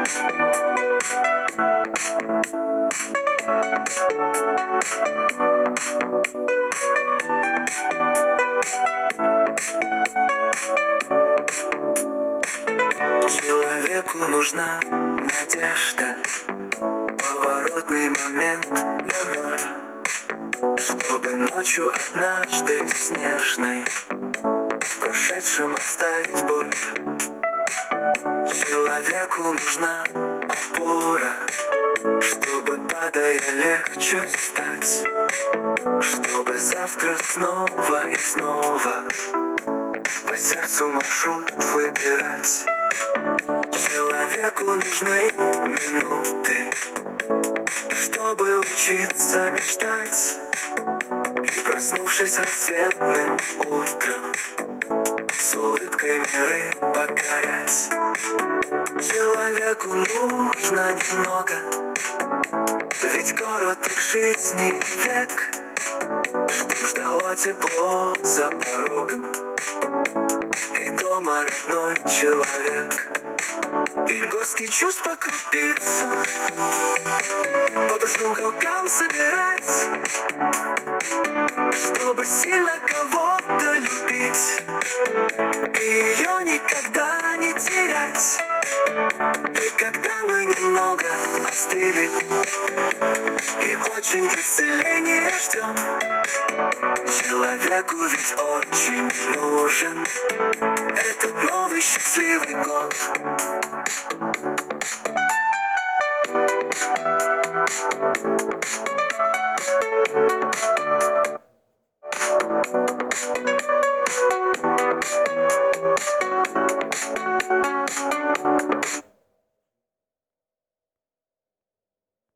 Человеку нужна надежда, поворотный момент для мира, чтобы ночью однажды снежной в прошедшем оставить боль. Человеку нужна опора, чтобы, падая, легче встать, чтобы завтра снова и снова по сердцу маршрут выбирать. Человеку нужны минуты, чтобы учиться мечтать, и, проснувшись рассветным утром, с улыбкой миры покорять. Человеку нужно немного, ведь короток жизни век, чтоб ждало тепло за порогом и дома родной человек. И горстки чувств по крупицам по душным кругам собирать, чтобы сильно кого-то любить и ее никогда не терять. И когда мы немного остыли и очень исцеления ждем, человеку ведь очень нужен этот новый счастливый год.